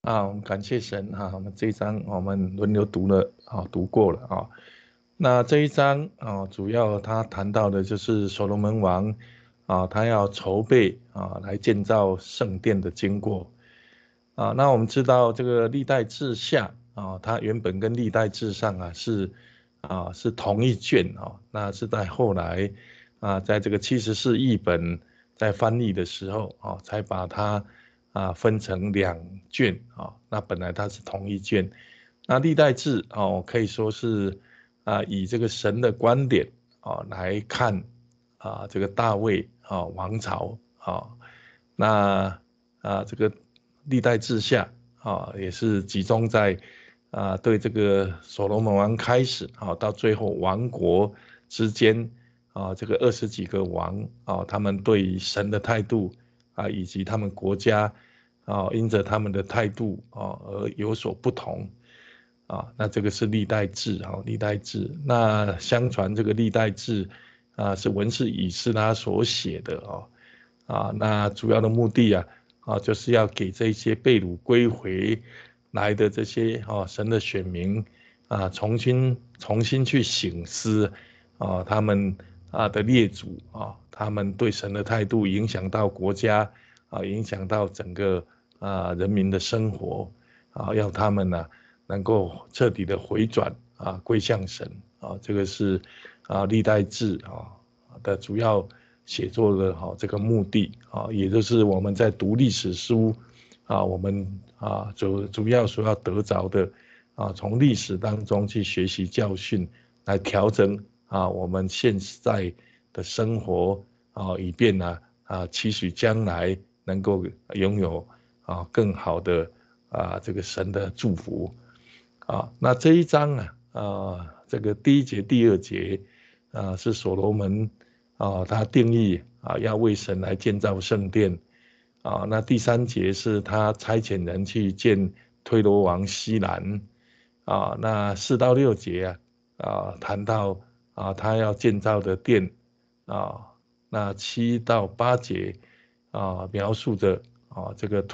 我们感谢神我们这一章我们轮流读了读过了那这一章主要他谈到的就是所罗门王他要筹备来建造圣殿的经过那我们知道这个历代志下它原本跟历代志上是同一卷那是在后来在这个74译本在翻译的时候才把它分成两卷那本来它是同一卷，那历代志可以说是以这个神的观点来看这个大卫王朝那这个历代志下也是集中在对这个所罗门王开始到最后王国之间这个20几个王他们对于神的态度以及他们国家因着他们的态度而有所不同那这个是历代志历代志。那相传这个历代志是文士以斯拉所写的那主要的目的就是要给这些被掳归回来的这些神的选民重新去省思他们的列祖他们对神的态度影响到国家影响到整个人民的生活要他们能够彻底的回转归向神这个是历代志的主要写作的这个目的也就是我们在读历史书我们主要所要得着的从历史当中去学习教训，来调整我们现在的生活以便期许将来能够拥有更好的这个神的祝福那这一章这个第一节、第二节是所罗门他定义要为神来建造圣殿那第三节是他差遣人去见推罗王西兰那4到6节谈到他要建造的殿那7到8节描述着这个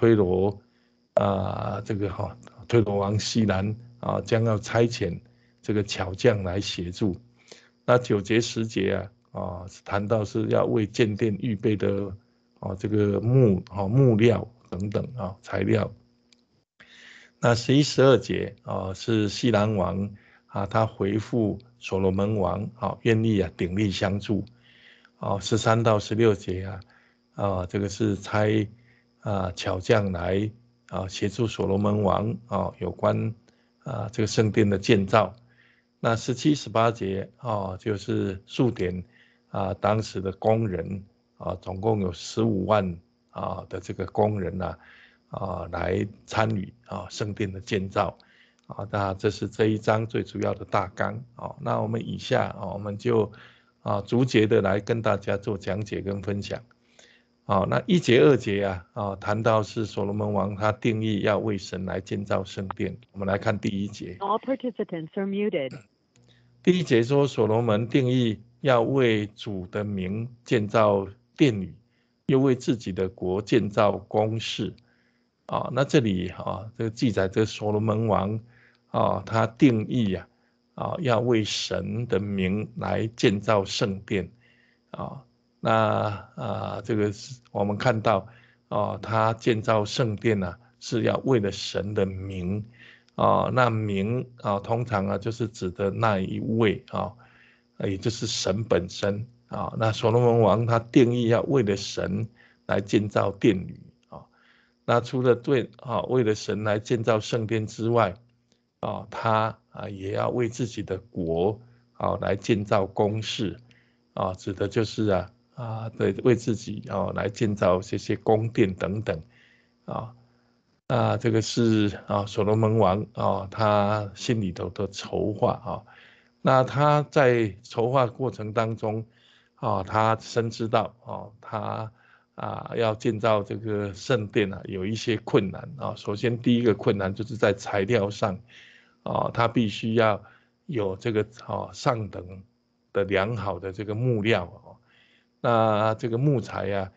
推罗王西兰将要差遣这个巧匠来协助。那9节、10节谈到是要为建殿预备的这个木料等等材料。那11、12节是西兰王他回复所罗门王愿意鼎力相助。13到16节这个是差巧匠来协助所罗门王有关这个圣殿的建造。那17、18节就是数点当时的工人总共有15万的这个工人来参与圣殿的建造那这是这一章最主要的大纲那我们以下我们就逐节的来跟大家做讲解跟分享那1节、2节谈到是所罗门王他定义要为神来建造圣殿。我们来看第1节。 All participants are muted. 第1节说所罗门定义要为主的名建造殿宇，又为自己的国建造宫室那这里这个记载这所罗门王他定义要为神的名来建造圣殿那这个是我们看到他建造圣殿是要为了神的名那名通常就是指的那一位也就是神本身那所罗门王他定义要为了神来建造殿宇那除了为了神来建造圣殿之外他也要为自己的国来建造宫室指的就是对，为自己来建造这些宫殿等等那这个是所罗门王他心里头的筹划那他在筹划过程当中他深知到他要建造这个圣殿有一些困难首先第一个困难就是在材料上他必须要有这个上等的良好的这个木料那这个木材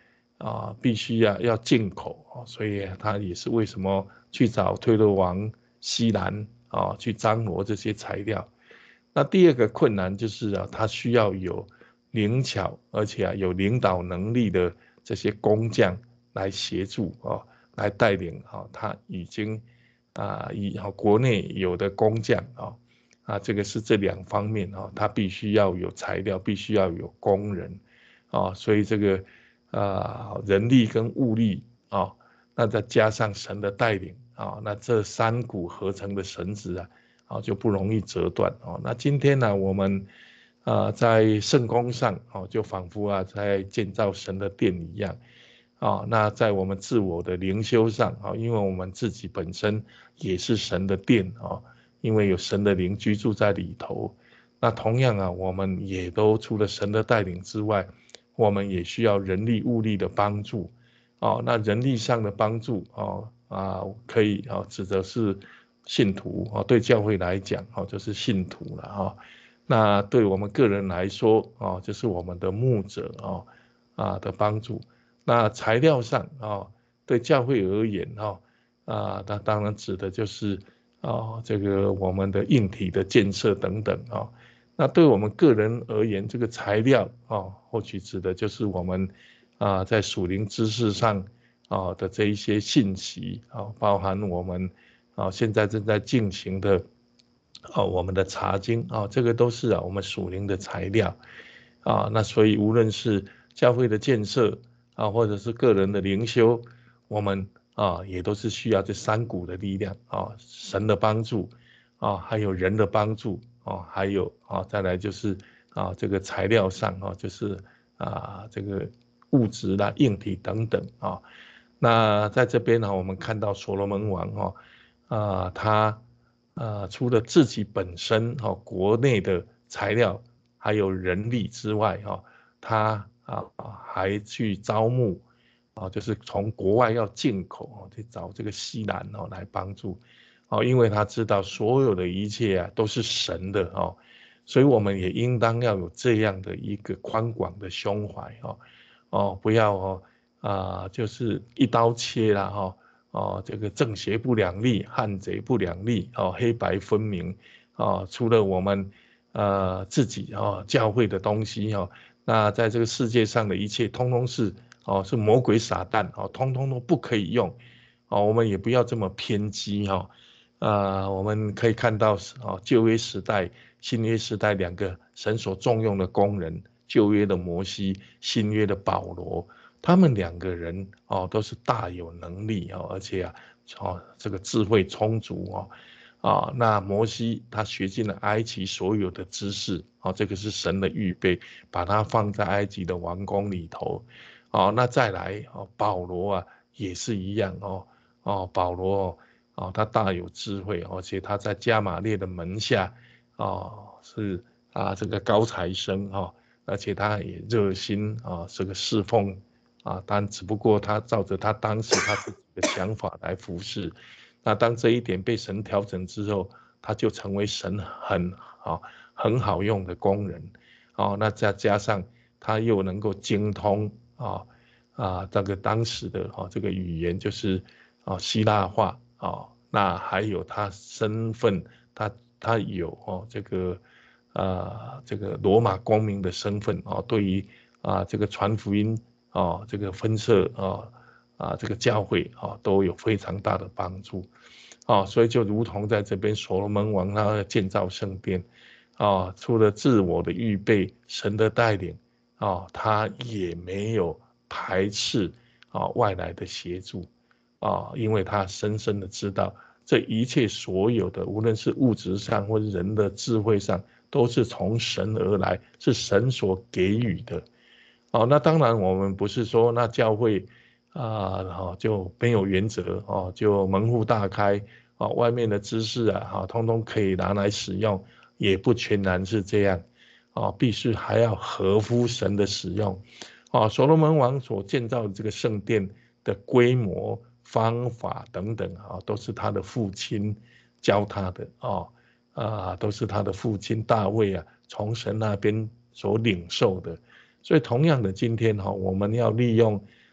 必须要进口所以他也是为什么去找推罗王西兰去张罗这些材料。那第二个困难就是他需要有灵巧而且有领导能力的这些工匠来协助来带领他已经国内有的工匠这个是这两方面他必须要有材料，必须要有工人所以这个人力跟物力那再加上神的带领那这三股合成的绳子就不容易折断那今天呢，我们在圣工上就仿佛在建造神的殿一样那在我们自我的灵修上因为我们自己本身也是神的殿因为有神的灵居住在里头。那同样我们也都除了神的带领之外，我们也需要人力物力的帮助那人力上的帮助可以指的是信徒对教会来讲就是信徒了那对我们个人来说就是我们的牧者的帮助。那材料上对教会而言那当然指的就是这个我们的硬体的建设等等那对我们个人而言，这个材料或许指的就是我们在属灵知识上的这一些信息包含我们现在正在进行的我们的查经这个都是我们属灵的材料那所以无论是教会的建设或者是个人的灵修，我们也都是需要这三股的力量神的帮助还有人的帮助还有再来就是这个材料上就是这个物质啦、硬体等等那在这边我们看到所罗门王他除了自己本身国内的材料还有人力之外他还去招募就是从国外要进口去找这个西兰来帮助因为他知道所有的一切都是神的所以我们也应当要有这样的一个宽广的胸怀不要就是一刀切啦这个正邪不两立，汉贼不两立黑白分明除了我们自己教会的东西那在这个世界上的一切通通是是魔鬼撒旦通通都不可以用我们也不要这么偏激我们可以看到旧约时代、新约时代两个神所重用的工人，旧约的摩西，新约的保罗，他们两个人都是大有能力而且这个智慧充足那摩西他学尽了埃及所有的知识这个是神的预备，把它放在埃及的王宫里头那再来保罗也是一样保罗他大有智慧，而且他在加玛列的门下是这个高材生而且他也热心这个侍奉但只不过他照着他当时他自己的想法来服侍。那当这一点被神调整之后，他就成为神很好用的工人那再加上他又能够精通这个当时的这个语言就是希腊话那还有他身份，他有这个罗马公民的身份对于这个传福音这个分社这个教会都有非常大的帮助所以就如同在这边所罗门王他建造圣殿除了自我的预备，神的带领他也没有排斥外来的协助因为他深深的知道这一切所有的，无论是物质上或是人的智慧上，都是从神而来，是神所给予的那当然我们不是说那教会就没有原则就门户大开外面的知识通通可以拿来使用，也不全然是这样必须还要合乎神的使用所罗门王所建造的这个圣殿的规模、方法等等都是他的父亲教他的都是他的父亲大卫从神那边所领受的。所以同样的，今天我们要利用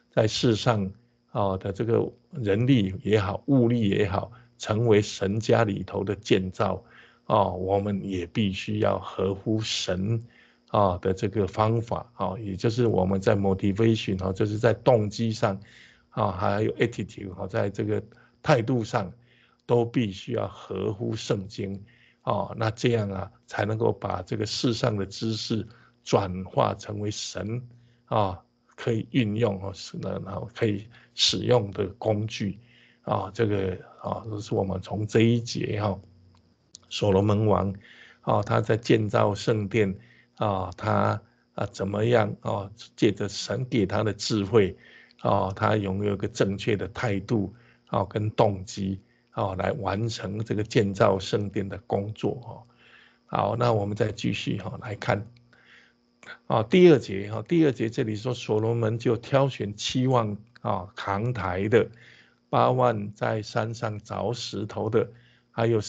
在世上的这个人力也好，物力也好，成为神家里头的建造我们也必须要合乎神的这个方法也就是我们在 motivation 就是在动机上还有 attitude 在这个态度上都必须要合乎圣经那这样才能够把这个世上的知识转化成为神可以运用然后可以使用的工具这个这是我们从这一节所罗门王他在建造圣殿他怎么样借着神给他的智慧他拥有一个正确的态度跟动机来完成这个建造圣殿的工作好，那我们再继续来看第二节这里说所罗门就挑选7万扛台的，8万在山上凿石头的，还有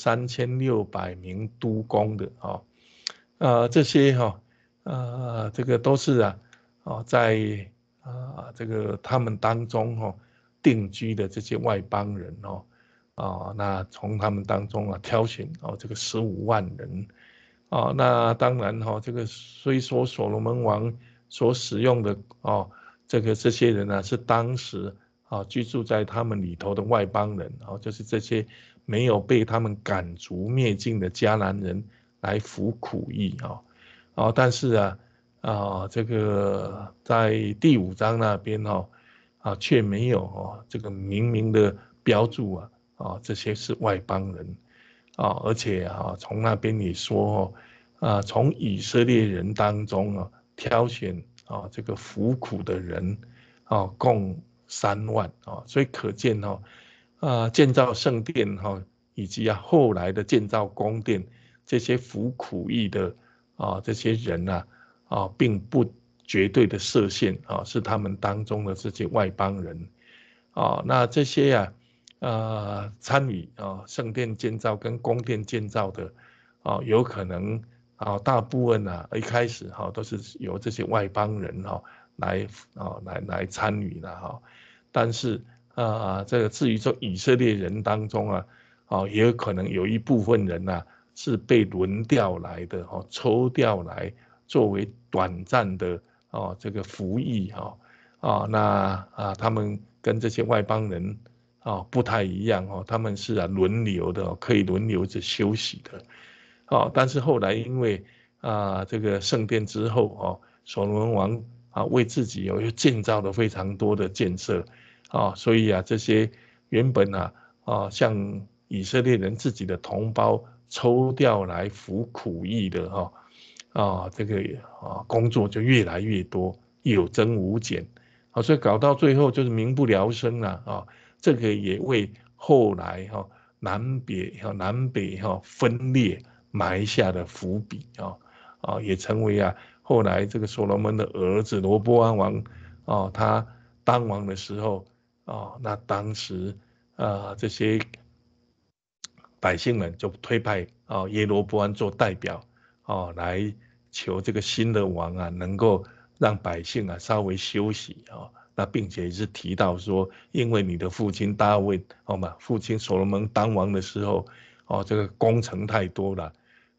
3600名督工的这些这个都是在这个他们当中定居的这些外邦人那从他们当中挑选这个15万人那当然这个虽说所罗门王所使用的这些人是当时居住在他们里头的外邦人就是这些没有被他们赶逐灭尽的迦南人来服苦役但是这个在第5章那边却没有这个明明的标注这些是外邦人而且从那边也说从以色列人当中挑选这个服苦的人共3万所以可见建造圣殿以及后来的建造宫殿这些服苦役的这些人并不绝对的设限是他们当中的这些外邦人那这些参与圣殿建造跟宫殿建造的有可能大部分一开始都是由这些外邦人来参与的但是这个至于说以色列人当中也有可能有一部分人是被轮调来的抽调来作为短暂的这个服役那他们跟这些外邦人不太一样他们是轮流的可以轮流着休息的但是后来因为这个圣殿之后所罗门王为自己有建造了非常多的建设所以这些原本像以色列人自己的同胞抽调来服苦役的这个工作就越来越多，有增无减所以搞到最后就是民不聊生了这个也为后来南北分裂埋下的伏笔也成为后来这个所罗门的儿子罗波安王他当王的时候那当时这些百姓们就推派耶罗波安做代表来求这个新的王能够让百姓稍微休息那并且也是提到说，因为你的父亲大卫父亲所罗门当王的时候这个工程太多了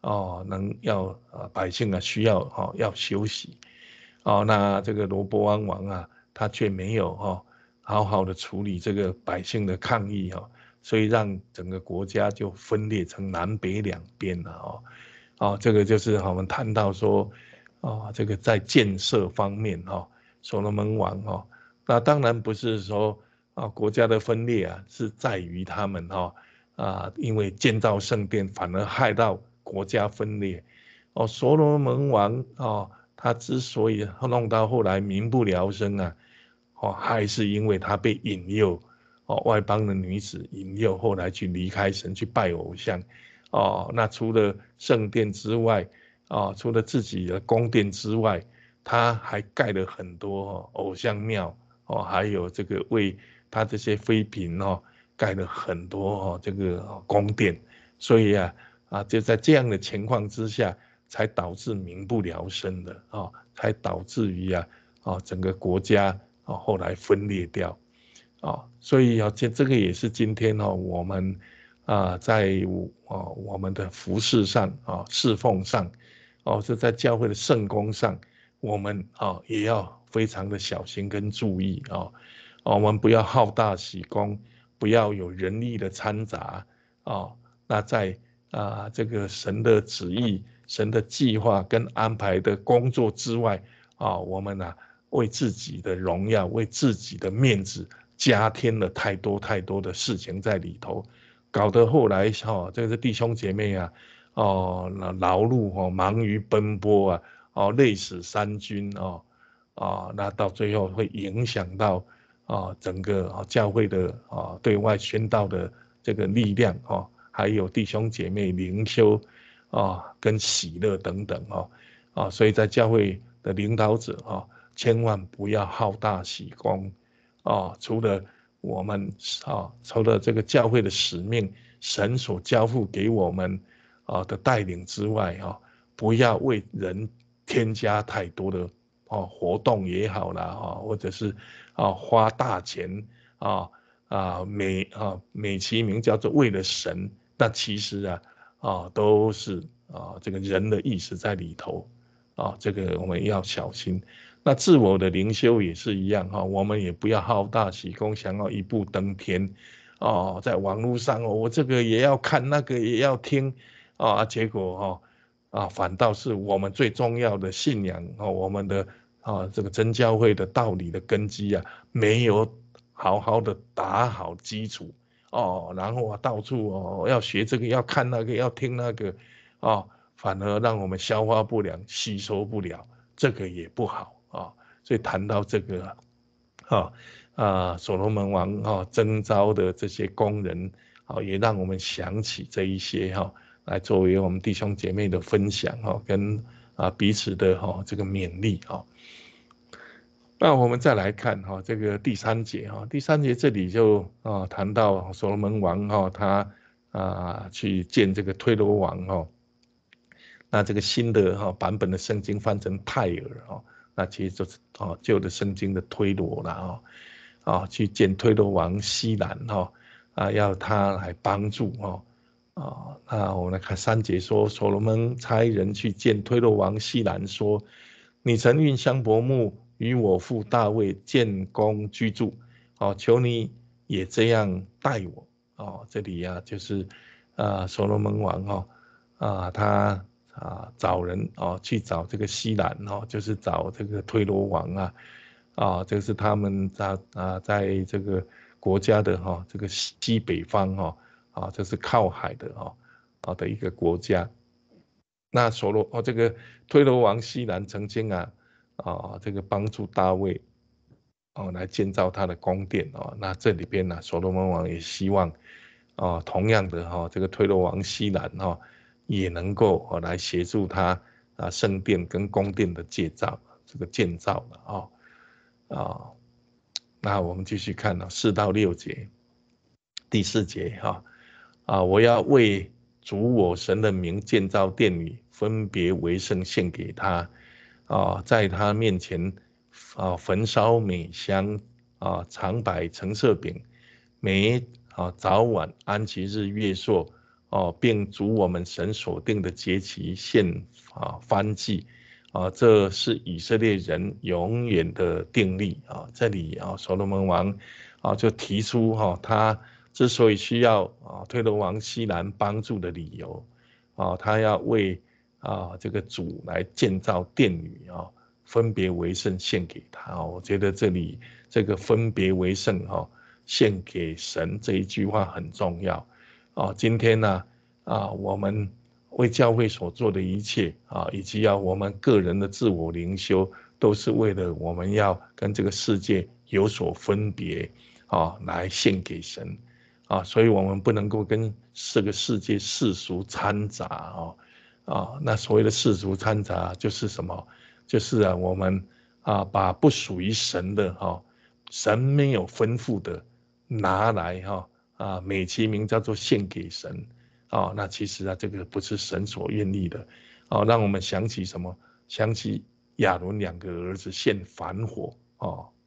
百姓需要要休息那这个罗波安王他却没有好好的处理这个百姓的抗议所以让整个国家就分裂成南北两边了这个就是我们谈到说这个在建设方面所罗门王那当然不是说国家的分裂是在于他们因为建造圣殿反而害到国家分裂所罗门王他之所以弄到后来民不聊生还是因为他被引诱外邦的女子引诱后来去离开神去拜偶像那除了圣殿之外除了自己的宫殿之外他还盖了很多偶像庙还有这个为他这些妃嫔盖了很多这个宫殿所以就在这样的情况之下才导致民不聊生的才导致于整个国家后来分裂掉所以这个也是今天我们在我们的服事上侍奉上是在教会的圣工上，我们也要非常的小心跟注意我们不要好大喜功，不要有人力的掺杂那在这个神的旨意、神的计划跟安排的工作之外我们为自己的荣耀、为自己的面子加添了太多太多的事情在里头，搞得后来这个弟兄姐妹劳碌忙于奔波累死三军那到最后会影响到整个教会的对外宣道的这个力量还有弟兄姐妹灵修跟喜乐等等所以在教会的领导者千万不要好大喜功除了我们除了这个教会的使命，神所交付给我们的带领之外不要为人添加太多的活动也好啦或者是花大钱美其名叫做为了神，但其实都是这个人的意识在里头这个我们要小心。那自我的灵修也是一样我们也不要好大喜功，想要一步登天在网络上我这个也要看，那个也要听结果反倒是我们最重要的信仰我们的这个真教会的道理的根基没有好好的打好基础然后到处要学这个，要看那个，要听那个反而让我们消化不良，吸收不了，这个也不好所以谈到这个所罗门王征召的这些工人也让我们想起这一些来作为我们弟兄姐妹的分享跟彼此的这个勉励那我们再来看这个第三节第三节这里就谈到所罗门王他去见这个推罗王那这个新的版本的圣经翻成泰尔那其实就是旧的圣经的推罗了去见推罗王西兰要他来帮助那我们来看3节说，所罗门差人去见推罗王西兰说，你曾运香柏木与我父大卫建宫居住求你也这样待我这里就是所罗门王他找人去找这个西兰就是找这个推罗王这是他们在这个国家的这个西北方这是靠海的的一个国家。那这个推罗王西兰曾经这个帮助大卫来建造他的宫殿那这里边所罗门王也希望同样的这个推罗王西兰也能够来协助他圣殿跟宫殿的建造那我们继续看4到6节，第4节我要为主我神的名建造殿宇，分别为圣献给他在他面前焚烧美香常摆陈设饼，每早晚安息日月朔并主我们神所定的节期献燔祭这是以色列人永远的定例这里所罗门王就提出他之所以需要推罗王西兰帮助的理由他要为这个主来建造殿宇分别为圣献给他我觉得这里这个分别为圣献给神这一句话很重要今天呢我们为教会所做的一切以及我们个人的自我灵修，都是为了我们要跟这个世界有所分别来献给神所以我们不能够跟这个世界世俗掺杂那所谓的世俗掺杂就是什么？就是我们把不属于神的神没有吩咐的拿来美其名叫做献给神那其实这个不是神所愿意的让我们想起什么？想起亚伦2个儿子献燔火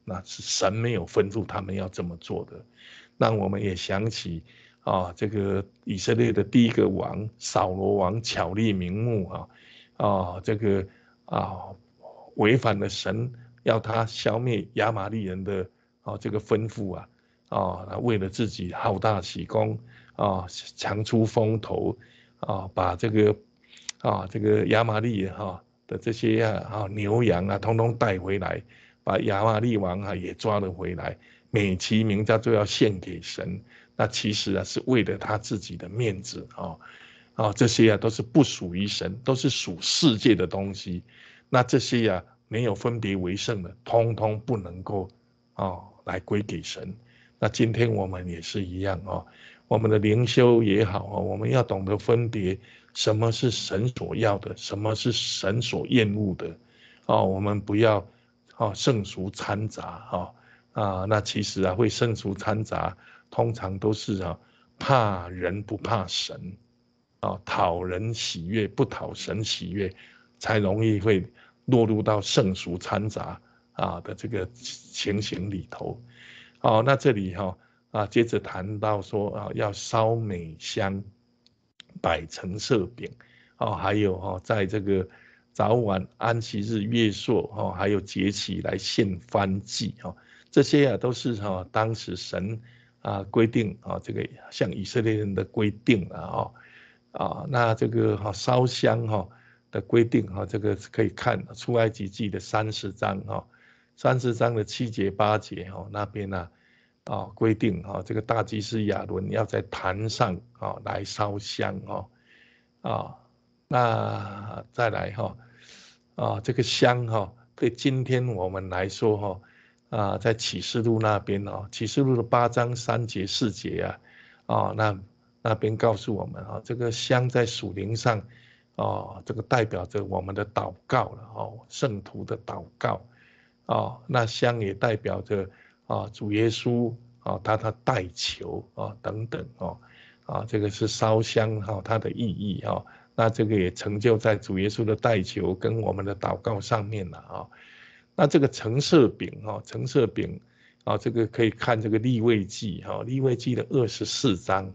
那是神没有吩咐他们要这么做的。让我们也想起这个以色列的第一个王扫罗王巧立名目这个违反了神要他消灭亚玛力人的这个吩咐为了自己好大喜功强出风头把这个亚玛力的这些牛羊通通带回来，把亚玛力王也抓了回来，美其名叫做要献给神。那其实是为了他自己的面子这些都是不属于神，都是属世界的东西。那这些没有分别为圣的，通通不能够来归给神。那今天我们也是一样我们的灵修也好我们要懂得分别什么是神所要的，什么是神所厌恶的我们不要圣俗掺杂那其实会圣俗掺杂，通常都是怕人不怕神讨人喜悦不讨神喜悦，才容易会落入到圣俗掺杂的这个情形里头那这里接着谈到说要烧美香，摆陈设饼还有在这个早晚安息日月朔还有节期来献燔祭这些都是当时神规定这个像以色列人的规定那这个烧香的规定这个可以看出埃及记的30章30章的7节8节那边规定这个大祭司亚伦要在坛上来烧香那再来这个香对今天我们来说在启示录那边启示录的8章3节4节那边告诉我们这个香在属灵上这个代表着我们的祷告了圣徒的祷告那香也代表着主耶稣他的代求等等这个是烧香它的意义那这个也成就在主耶稣的代求跟我们的祷告上面了那这个陈设饼陈设饼这个可以看这个利未记利未记的24章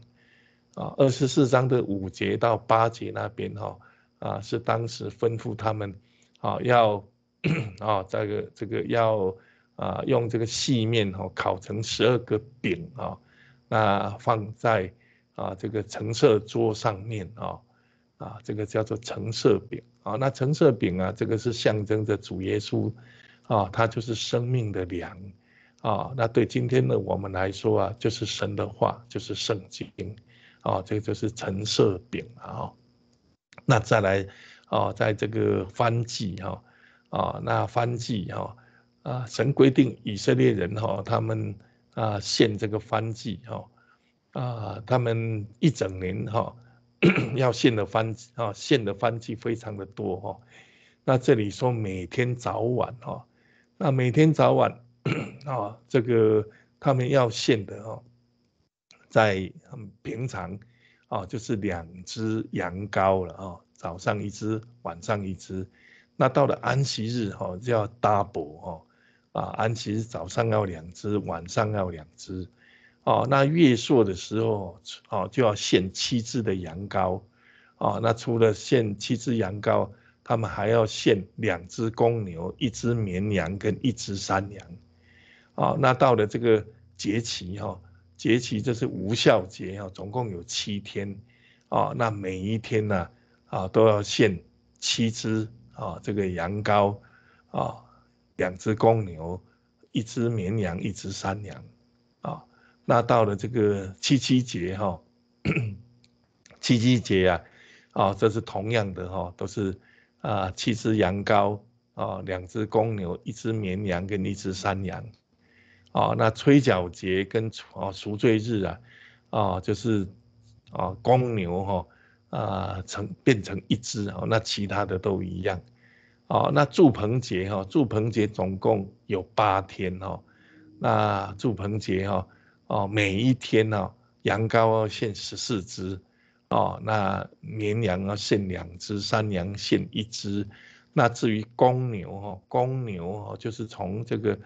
24章的5节到8节那边是当时吩咐他们要这个要用这个细面烤成12个饼那放在这个陈设桌上面这个叫做陈设饼那陈设饼这个是象征着主耶稣它就是生命的粮那对今天的我们来说就是神的话，就是圣经这个就是陈设饼那再来在这个燔祭那燔祭神规定以色列人他们献这个燔祭他们一整年要献的燔祭非常的多那这里说每天早晚那每天早晚这个他们要献的在平常就是2只羊羔了早上1只，晚上1只。那到了安息日就要 double 安息日早上要2只，晚上要2只那月朔的时候就要献7只的羊羔那除了献7只羊羔，他们还要献2只公牛、1只绵羊跟1只山羊那到了这个节期节期这是无酵节总共有7天那每一天呢都要献7只这个羊羔2只公牛、1只绵羊、1只山羊那到了这个七七节七七节这是同样的都是7只羊羔2只公牛、1只绵羊跟1只山羊那吹角节跟赎罪日就是公牛变成1只那其他的都一样那住棚节总共有8天那住棚节每一天羊羔要献14只那绵羊要献2只，山羊献1只。那至于公牛就是从这个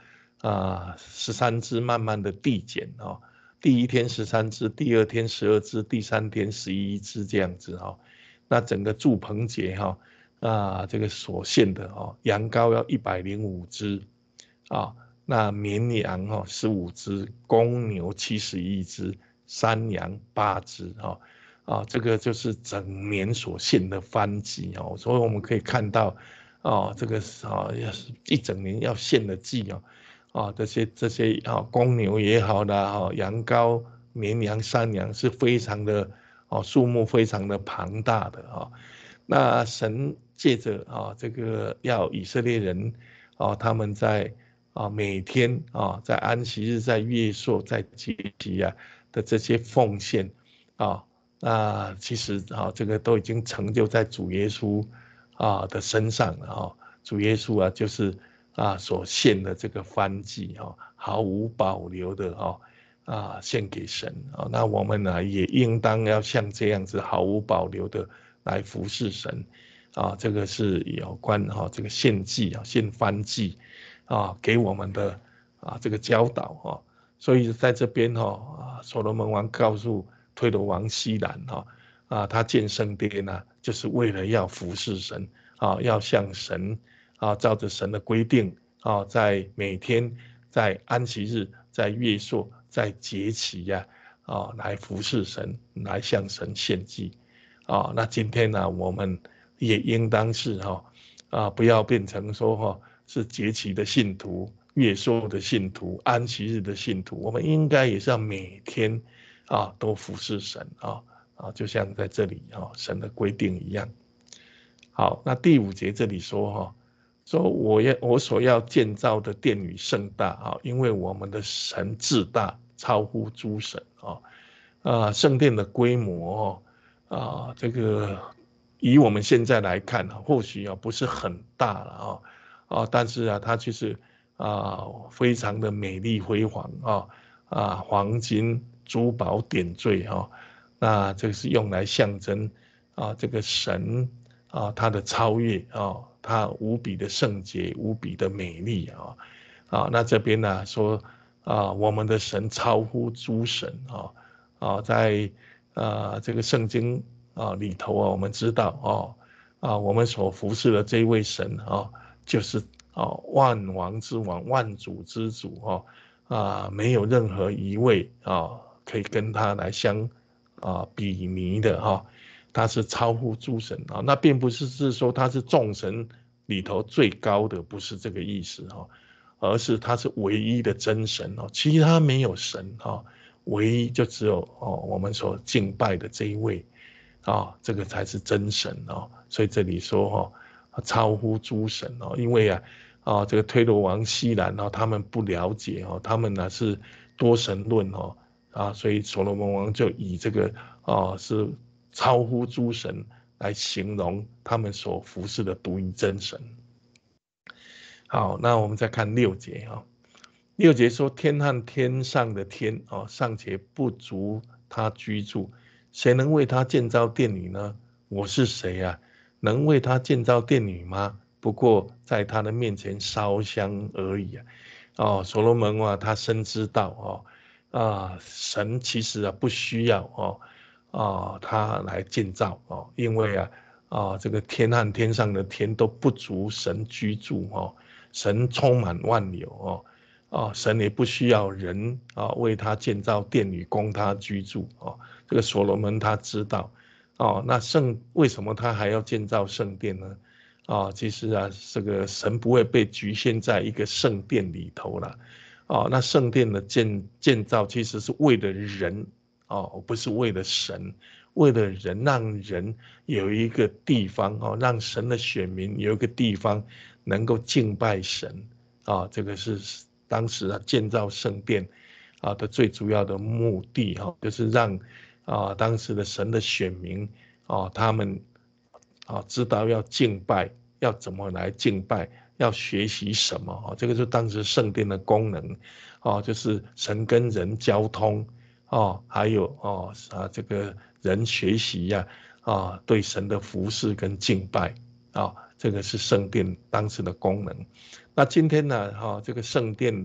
13支慢慢的递减啊，第一天13支，第二天12支，第三天11支这样子哈。那整个祝棚节哈这个所限的羊羔要105只啊，那绵羊15只，公牛71只，山羊8只这个就是整年所限的番祭所以我们可以看到这个要是一整年要献的祭这些公牛也好啦羊羔、绵羊、山羊是非常的数目非常的庞大的那神借着这个要以色列人他们在每天在安息日、在月朔、在节期的这些奉献那其实这个都已经成就在主耶稣的身上了主耶稣就是所献的这个燔祭毫无保留的献给神那我们呢也应当要像这样子毫无保留的来服侍神这个是有关这个献祭献燔祭给我们的这个教导所以在这边所罗门王告诉推罗王西兰他建圣殿就是为了要服侍神要向神照着神的规定在每天在安息日、在月朔、在节期来服侍神，来向神献祭那今天呢我们也应当是不要变成说是节期的信徒、月朔的信徒、安息日的信徒，我们应该也是要每天都服侍神就像在这里神的规定一样。好，那第5节这里说我所要建造的殿宇盛大因为我们的神至大，超乎诸神圣殿的规模这个以我们现在来看或许不是很大了但是它就是非常的美丽辉煌黄金珠宝点缀那这个是用来象征这个神他的超越他无比的圣洁，无比的美丽那这边呢说我们的神超乎诸神在这个圣经里头我们知道我们所服侍的这一位神就是万王之王、万主之主没有任何一位可以跟他来相比拟的他是超乎诸神那并不是说他是众神里头最高的，不是这个意思而是他是唯一的真神其他没有神唯一就只有我们所敬拜的这一位这个才是真神所以这里说超乎诸神因为这个推罗王西兰他们不了解他们呢是多神论所以所罗门王就以这个是超乎诸神来形容他们所服侍的独一真神。好，那我们再看6节6节说天和天上的天尚且不足他居住，谁能为他建造殿宇呢？我是谁能为他建造殿宇吗？不过在他的面前烧香而已所罗门他深知道神其实不需要他来建造因为这个天和天上的天都不足神居住神充满万有神也不需要人为他建造殿宇供他居住这个所罗门他知道那为什么他还要建造圣殿呢？其实这个神不会被局限在一个圣殿里头了那圣殿的建造其实是为了人不是为了神，为了人，让人有一个地方让神的选民有一个地方能够敬拜神这个是当时建造圣殿的最主要的目的就是让当时的神的选民他们知道要敬拜，要怎么来敬拜，要学习什么这个是当时圣殿的功能就是神跟人交通还有这个人学习对神的服侍跟敬拜这个是圣殿当时的功能。那今天呢这个圣殿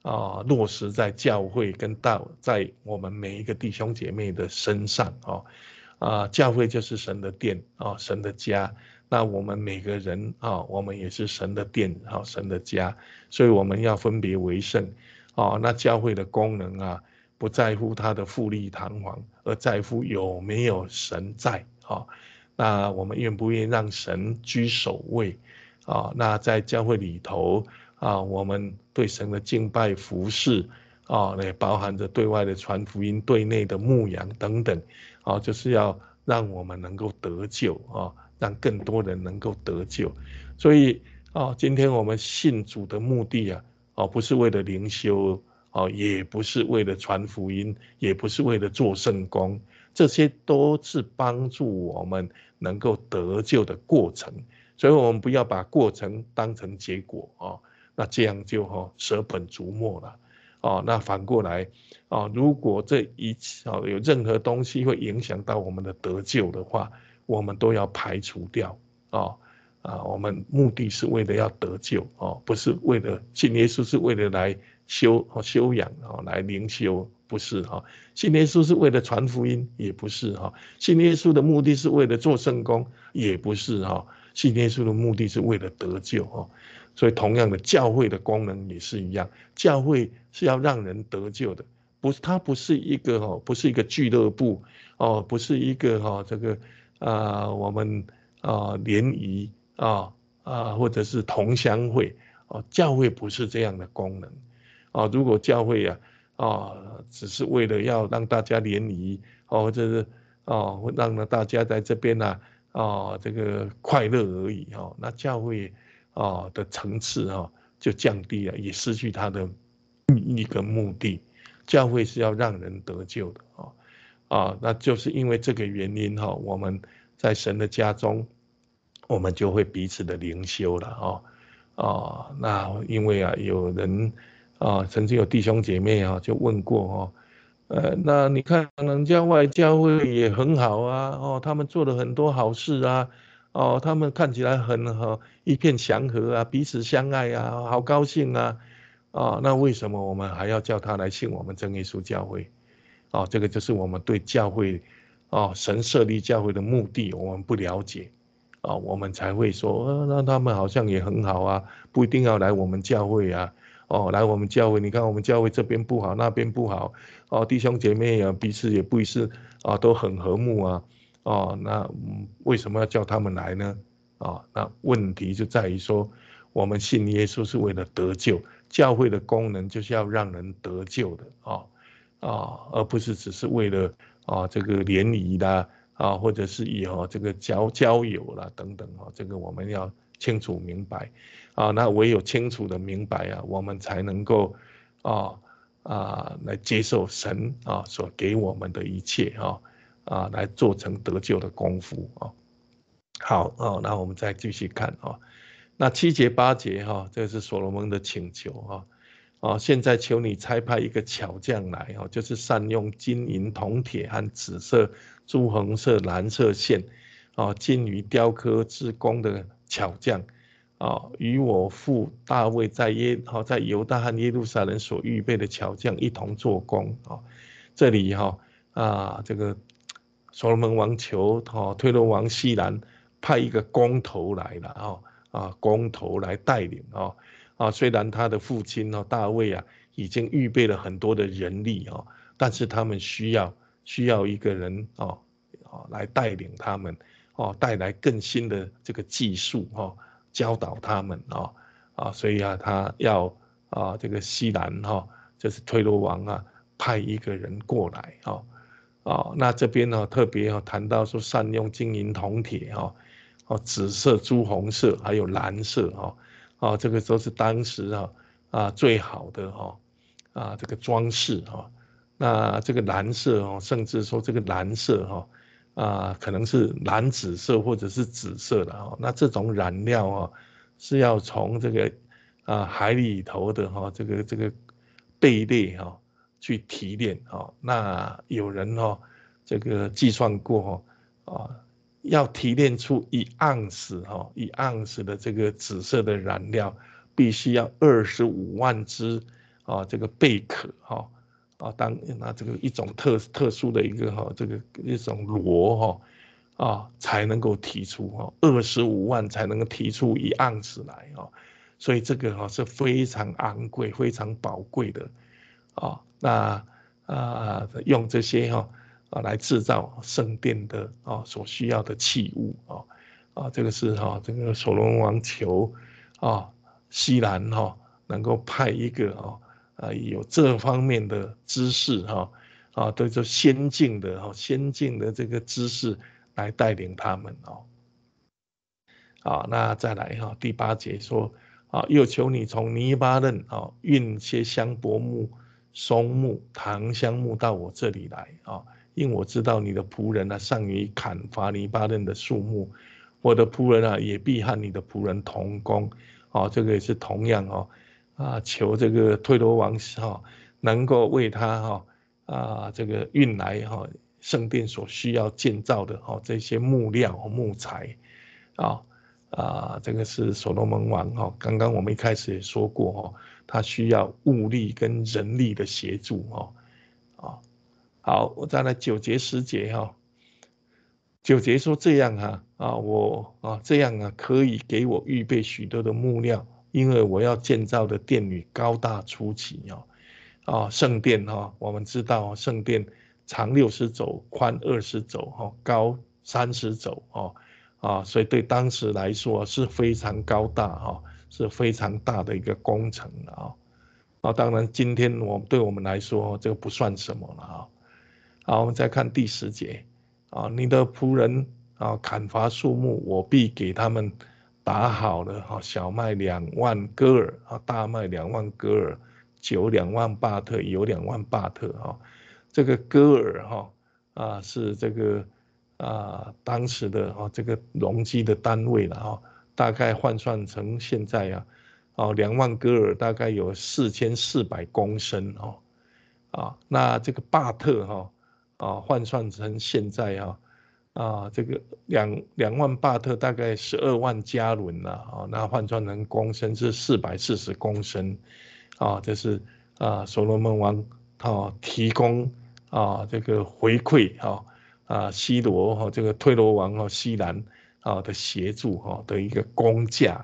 落实在教会跟在我们每一个弟兄姐妹的身上教会就是神的殿神的家。那我们每个人我们也是神的殿神的家，所以我们要分别为圣那教会的功能不在乎它的富丽堂皇，而在乎有没有神在那我们愿不愿意让神居首位那在教会里头我们对神的敬拜服侍也包含着对外的传福音、对内的牧养等等就是要让我们能够得救让更多人能够得救。所以今天我们信主的目的不是为了灵修也不是为了传福音，也不是为了做圣工，这些都是帮助我们能够得救的过程。所以我们不要把过程当成结果那这样就舍本逐末了那反过来如果这一切有任何东西会影响到我们的得救的话，我们都要排除掉我们目的是为了要得救不是为了信耶稣，是为了来修养来灵修，不是信耶稣是为了传福音，也不是信耶稣的目的是为了做圣工，也不是信耶稣的目的是为了得救所以同样的，教会的功能也是一样，教会是要让人得救的，它不是一个俱乐部不是一个这个我们联谊或者是同乡会教会不是这样的功能如果教会只是为了要让大家联谊或者是让大家在这边这个快乐而已那教会的层次就降低了，也失去它的一个目的。教会是要让人得救的那就是因为这个原因我们在神的家中，我们就会彼此的灵修了那因为有人曾经有弟兄姐妹就问过那你看人家外教会也很好他们做了很多好事他们看起来很好，一片祥和彼此相爱好高兴那为什么我们还要叫他来信我们真耶稣教会这个就是我们对教会神设立教会的目的我们不了解我们才会说那他们好像也很好不一定要来我们教会来我们教会，你看我们教会这边不好那边不好弟兄姐妹彼此也不是都很和睦那为什么要叫他们来呢那问题就在于说我们信耶稣是为了得救，教会的功能就是要让人得救的而不是只是为了这个联谊啦或者是以这个交友啦等等这个我们要清楚明白那唯有清楚的明白我们才能够来接受神所给我们的一切来做成得救的功夫好那我们再继续看那7节8节这是所罗门的请求现在求你差派一个巧匠来就是善用金银铜铁和紫色、朱红色、蓝色线精于雕刻之工的巧匠与我父大卫在犹大和耶路撒冷所预备的巧匠一同做工这里这个所罗门王求推罗王西兰派一个工头来了工头来带领虽然他的父亲大卫已经预备了很多的人力但是他们需要一个人来带领他们带来更新的这个技术教导他们所以他要这个西兰就是推罗王派一个人过来那这边特别谈到说善用金银铜铁紫色、朱红色还有蓝色这个都是当时最好的这个装饰那这个蓝色甚至说这个蓝色可能是蓝紫色或者是紫色的那这种染料是要从这个海里头的这个贝类去提炼那有人这个计算过要提炼出1盎司的这个紫色的染料，必须要25万只这个贝壳当那这个一种特殊的一个这个一种螺才能够提出25万才能够提出1盎司来所以这个是非常昂贵、非常宝贵的那用这些来制造圣殿的所需要的器物这个是这个所罗门王求西兰能够派一个有这方面的知识对这先进的这个知识来带领他们那再来第8节说又求你从黎巴嫩运些香柏木、松木、檀香木到我这里来因我知道你的仆人善于砍伐黎巴嫩的树木，我的仆人也必和你的仆人同工这个也是同样求这个推罗王能够为他这个运来圣殿所需要建造的这些木料木材这个是所罗门王刚刚我们一开始也说过他需要物力跟人力的协助好，我再来9节10节9节说这样我这样可以给我预备许多的木料，因为我要建造的殿宇高大出奇圣殿我们知道圣殿长60肘，宽20肘高30肘所以对当时来说是非常高大是非常大的一个工程当然今天对我们来说这个不算什么了好，我们再看第10节你的仆人砍伐树木，我必给他们打好了小麦2万戈尔大麦2万戈尔，酒2万巴特，油2万巴特这个戈尔是这个当时的这个容积的单位了大概换算成现在2万戈尔大概有4400公升那这个巴特换算成现在这个2万巴特大概12万加仑那换算成公升是440公升这是所罗门王提供这个回馈西罗这个推罗王西兰的协助的一个工价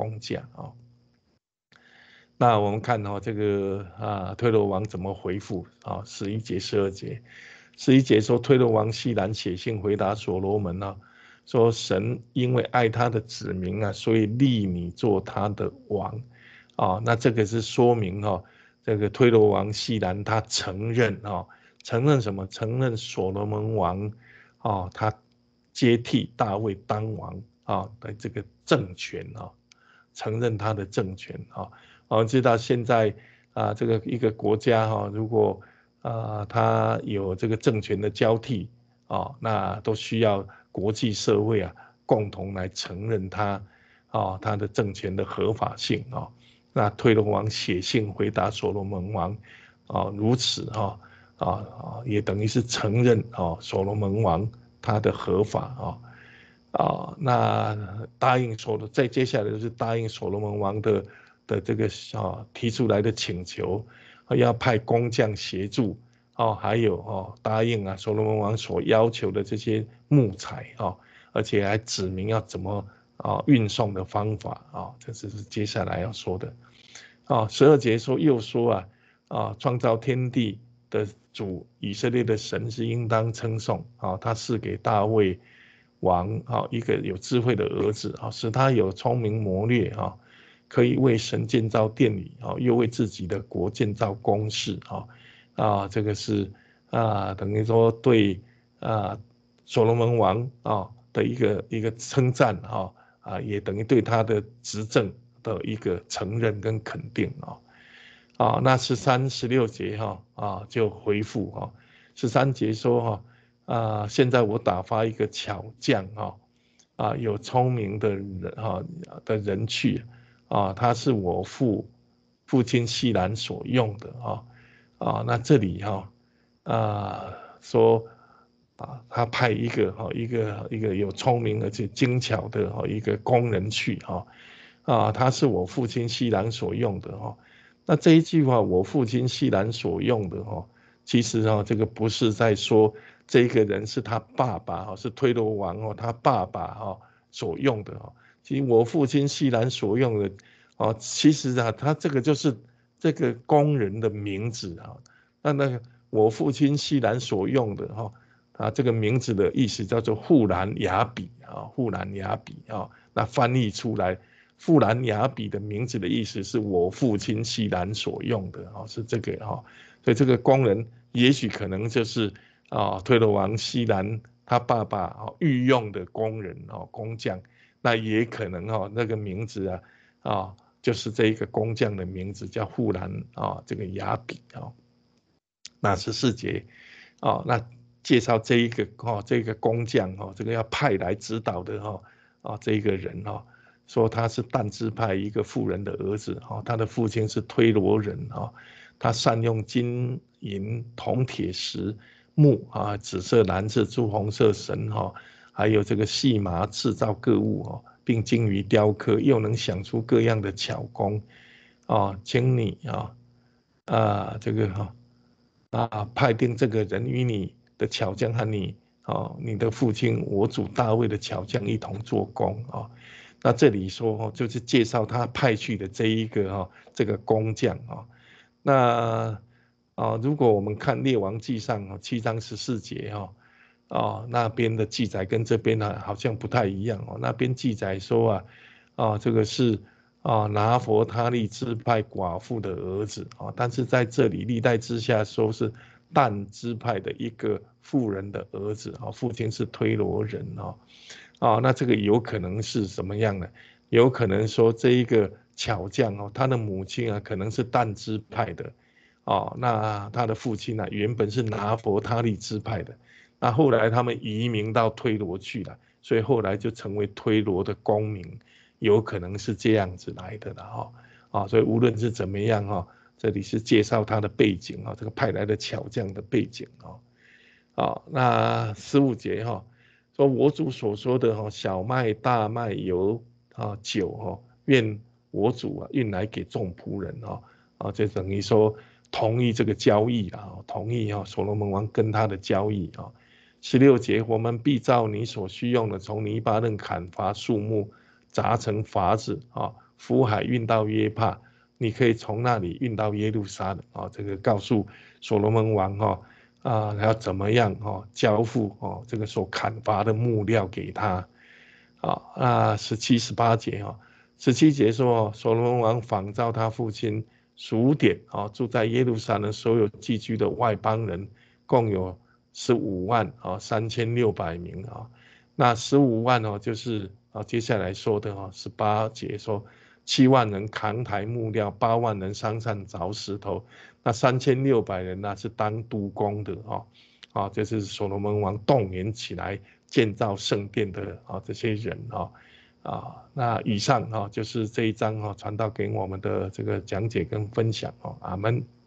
那我们看这个推罗王怎么回复11节12节11节说推罗王西兰写信回答所罗门说神因为爱他的子民所以立你做他的王那这个是说明这个推罗王西兰他承认承认什么？承认所罗门王他接替大卫当王的这个政权承认他的政权我们知道现在这个一个国家如果他有这个政权的交替那都需要国际社会共同来承认他的政权的合法性那推罗王写信回答所罗门王如此也等于是承认所罗门王他的合法那答应再接下来就是答应所罗门王的这个提出来的请求要派工匠协助还有答应所罗门王所要求的这些木材而且还指明要怎么运送的方法这是接下来要说的12节说又说创造天地的主以色列的神是应当称颂他赐给大卫王一个有智慧的儿子使他有聪明谋略可以为神建造殿宇又为自己的国建造宫室这个是等于说对所罗门王的一个称赞也等于对他的执政的一个承认跟肯定那13、16节就回复13节说现在我打发一个巧匠有聪明的人去他是我父亲西兰所用的那这里说他派一个有聪明而且精巧的一个工人去他是我父亲西兰所用的那这一句话，我父亲西兰所用的其实这个不是在说这个人是他爸爸是推罗王他爸爸所用的其实我父亲西兰所用的其实他这个就是这个工人的名字那个我父亲西兰所用的这个名字的意思叫做富兰雅比富兰雅比那翻译出来，富兰雅比的名字的意思是我父亲西兰所用的是这个所以这个工人也许可能就是推罗王西兰他爸爸御用的工人工匠，那也可能那个名字就是这一个工匠的名字叫富兰这个雅比那14节那介绍这一个这个工匠这个要派来指导的这一个人说他是但支派一个妇人的儿子他的父亲是推罗人他善用金银铜铁石木紫色蓝色朱红色绳还有这个细麻制造各物并精于雕刻，又能想出各样的巧工请你这个派定这个人与你的巧匠和你的父亲我主大卫的巧匠一同做工那这里说就是介绍他派去的这一个这个工匠那如果我们看列王记上7章14节那边的记载跟这边好像不太一样那边记载说这个是拿佛他利支派寡妇的儿子但是在这里历代之下说是但支派的一个妇人的儿子父亲是推罗人那这个有可能是什么样呢？有可能说这一个巧匠他的母亲可能是但支派的那他的父亲原本是拿佛他利支派的，那后来他们移民到推罗去了，所以后来就成为推罗的公民，有可能是这样子来的了所以无论是怎么样这里是介绍他的背景这个派来的巧匠的背景那15节说我主所说的小麦大麦油酒愿我主运来给众仆人就等于说同意这个交易同意所罗门王跟他的交易16节我们必照你所需用的从黎巴嫩砍伐树木砸成筏子浮海运到约帕，你可以从那里运到耶路撒冷这个告诉所罗门王要怎么样交付这个所砍伐的木料给他17、18节17节说所罗门王仿照他父亲数点住在耶路撒冷所有寄居的外邦人共有15万3600名那15万就是接下来说的18节说7万人扛抬木料，8万人商上凿石头，那3600人是当督工的这是所罗门王动员起来建造圣殿的这些人那以上就是这一章传道给我们的这个讲解跟分享阿们。